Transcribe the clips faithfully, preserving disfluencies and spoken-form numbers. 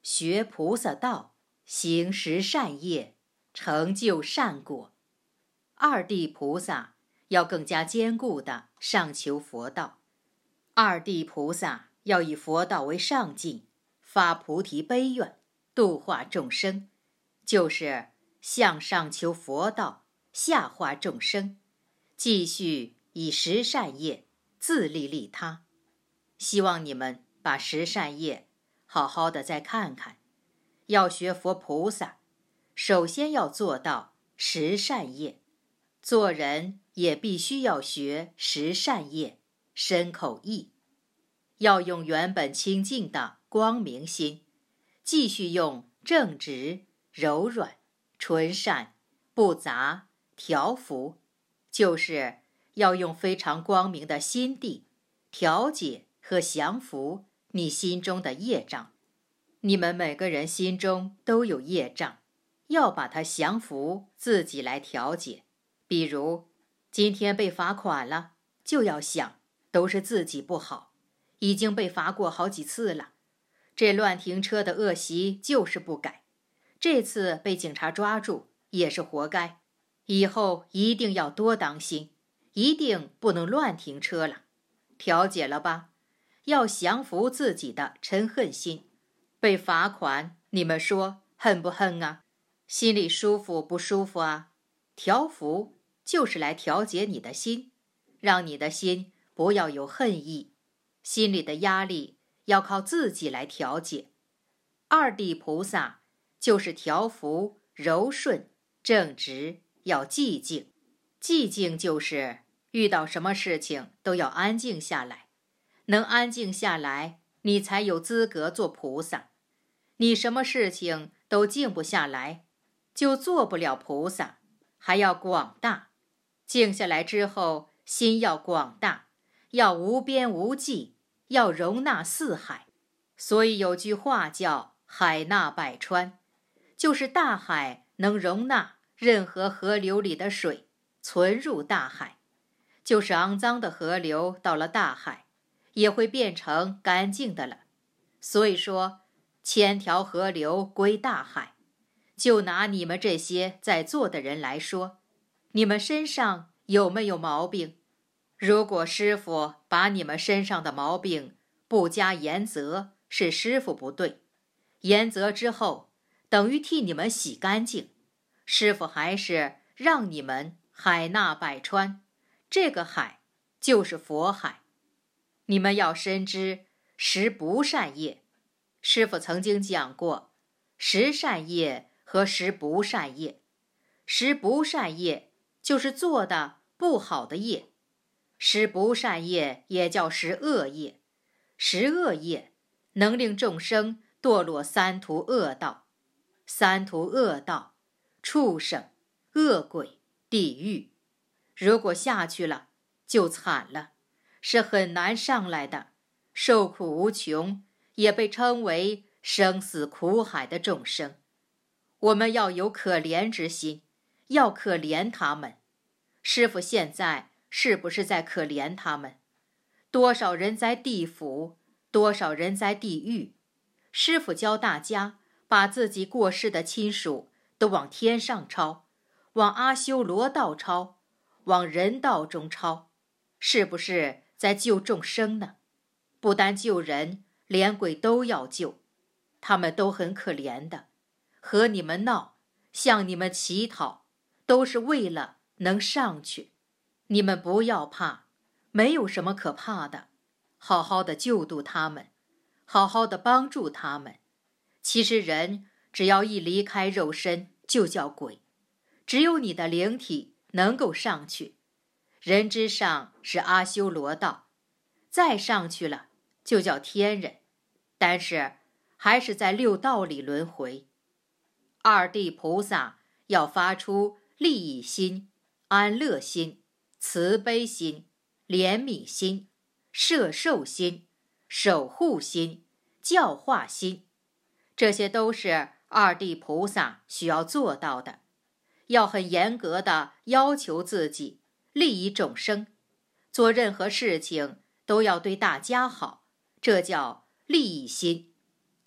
学菩萨道，行十善业，成就善果。二地菩萨要更加坚固地上求佛道。二地菩萨要以佛道为上进，发菩提悲愿，度化众生，就是向上求佛道，下化众生，继续以十善业自利利他。希望你们把十善业好好的再看看。要学佛菩萨，首先要做到十善业。做人也必须要学十善业，身口意。要用原本清净的光明心，继续用正直、柔软、纯善、不杂、调伏，就是要用非常光明的心地调解和降服你心中的业障。你们每个人心中都有业障，要把它降服，自己来调解。比如今天被罚款了，就要想都是自己不好，已经被罚过好几次了，这乱停车的恶习就是不改，这次被警察抓住也是活该，以后一定要多当心，一定不能乱停车了。调解了吧？要降服自己的嗔恨心。被罚款，你们说恨不恨啊？心里舒服不舒服啊？调伏就是来调节你的心，让你的心不要有恨意，心里的压力要靠自己来调节。二地菩萨就是调伏、柔顺、正直，要寂静。寂静就是遇到什么事情都要安静下来，能安静下来，你才有资格做菩萨。你什么事情都静不下来，就做不了菩萨。还要广大，静下来之后，心要广大，要无边无际，要容纳四海。所以有句话叫海纳百川，就是大海能容纳任何河流里的水存入大海，就是肮脏的河流到了大海也会变成干净的了。所以说千条河流归大海。就拿你们这些在座的人来说，你们身上有没有毛病？如果师父把你们身上的毛病不加严责，是师父不对，严责之后等于替你们洗干净，师父还是让你们海纳百川，这个海就是佛海。你们要深知十不善业，师父曾经讲过十善业和十不善业。十不善业就是做的不好的业，十不善业也叫十恶业。十恶业能令众生堕落三途恶道。三途恶道，畜生、恶鬼、地狱。如果下去了就惨了，是很难上来的，受苦无穷，也被称为生死苦海的众生。我们要有可怜之心，要可怜他们。师父现在是不是在可怜他们？多少人在地府，多少人在地狱。师父教大家把自己过世的亲属都往天上抄，往阿修罗道抄，往人道中抄，是不是在救众生呢？不单救人，连鬼都要救，他们都很可怜的，和你们闹，向你们乞讨，都是为了能上去。你们不要怕，没有什么可怕的，好好的救度他们，好好的帮助他们。其实人只要一离开肉身就叫鬼，只有你的灵体能够上去。人之上是阿修罗道，再上去了就叫天人，但是还是在六道里轮回。二地菩萨要发出利益心、安乐心、慈悲心、怜悯心、摄受心、守护心、教化心，这些都是二地菩萨需要做到的。要很严格的要求自己，利益众生，做任何事情都要对大家好，这叫利益心。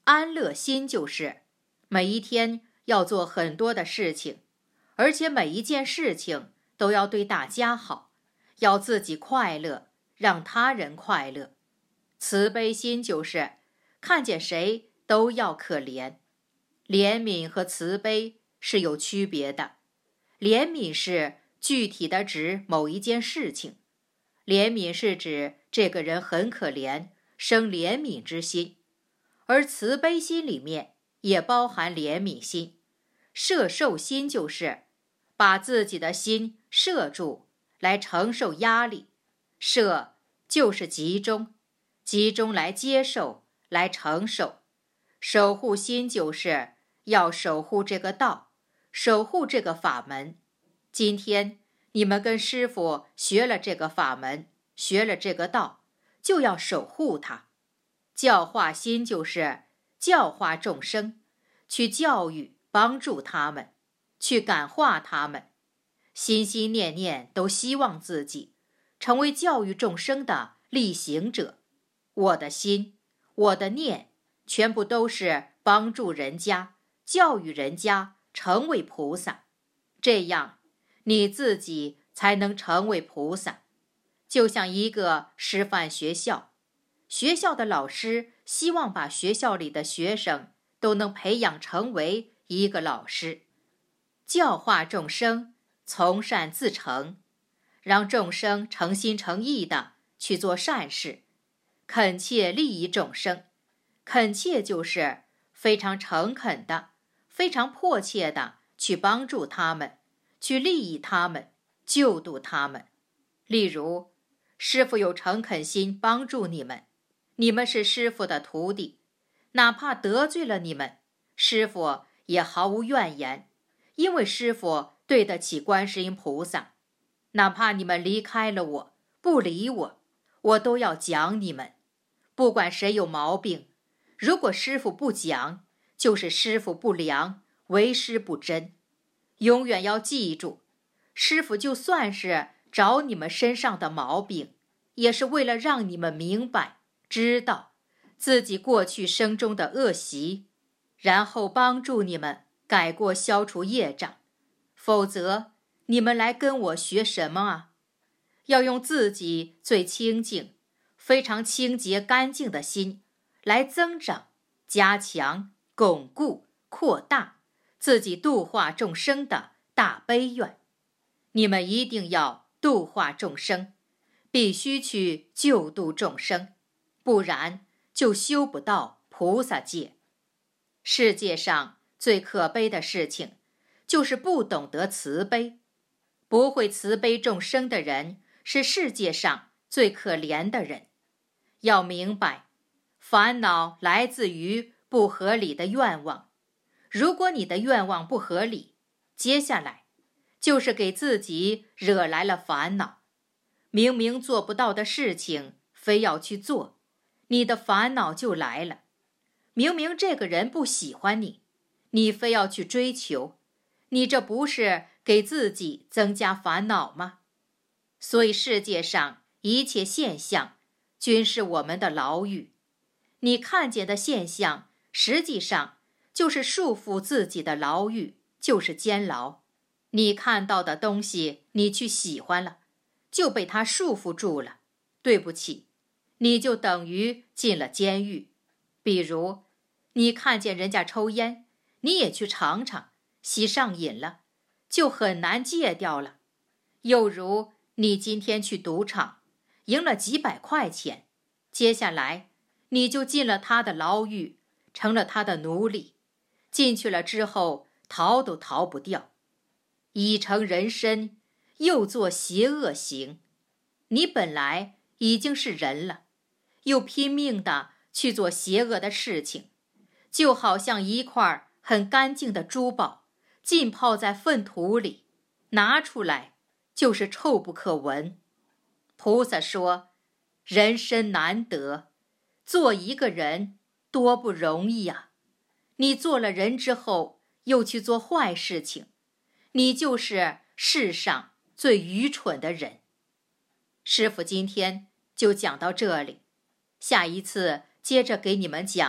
安乐心就是每一天要做很多的事情，而且每一件事情都要对大家好，要自己快乐，让他人快乐。慈悲心就是看见谁都要可怜。怜悯和慈悲是有区别的，怜悯是具体的指某一件事情，怜悯是指这个人很可怜，生怜悯之心，而慈悲心里面也包含怜悯心。摄受心就是把自己的心摄住来承受压力，摄就是集中，集中来接受，来承受。守护心就是要守护这个道，守护这个法门。今天你们跟师父学了这个法门，学了这个道，就要守护它。教化心就是教化众生，去教育帮助他们，去感化他们，心心念念都希望自己成为教育众生的力行者。我的心，我的念，全部都是帮助人家，教育人家成为菩萨，这样你自己才能成为菩萨。就像一个师范学校，学校的老师希望把学校里的学生都能培养成为一个老师，教化众生，从善自成，让众生诚心诚意的去做善事，恳切利益众生。恳切就是非常诚恳的，非常迫切的去帮助他们，去利益他们，救度他们。例如，师父有诚恳心帮助你们，你们是师父的徒弟，哪怕得罪了你们，师父也毫无怨言，因为师父对得起观世音菩萨。哪怕你们离开了我，不理我，我都要讲你们。不管谁有毛病，如果师父不讲，就是师父不良，为师不真。永远要记住，师父就算是找你们身上的毛病，也是为了让你们明白知道自己过去生中的恶习，然后帮助你们改过消除业障。否则你们来跟我学什么啊？要用自己最清净非常清洁干净的心来增长、加强、巩固、扩大自己度化众生的大悲愿。你们一定要度化众生，必须去救度众生，不然就修不到菩萨界。世界上最可悲的事情就是不懂得慈悲，不会慈悲众生的人是世界上最可怜的人。要明白，烦恼来自于不合理的愿望。如果你的愿望不合理，接下来就是给自己惹来了烦恼。明明做不到的事情，非要去做，你的烦恼就来了。明明这个人不喜欢你，你非要去追求，你这不是给自己增加烦恼吗？所以世界上一切现象均是我们的牢狱。你看见的现象，实际上就是束缚自己的牢狱，就是监牢。你看到的东西，你去喜欢了，就被它束缚住了。对不起，你就等于进了监狱。比如，你看见人家抽烟，你也去尝尝，吸上瘾了，就很难戒掉了。又如你今天去赌场，赢了几百块钱，接下来你就进了他的牢狱，成了他的奴隶。进去了之后，逃都逃不掉。已成人身，又做邪恶行。你本来已经是人了，又拼命地去做邪恶的事情，就好像一块很干净的珠宝浸泡在粪土里，拿出来就是臭不可闻。菩萨说，人身难得，做一个人多不容易啊！你做了人之后，又去做坏事情，你就是世上最愚蠢的人。师父今天就讲到这里，下一次接着给你们讲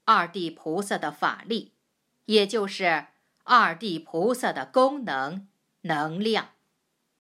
二地菩萨的法力，也就是二地菩萨的功能、能量。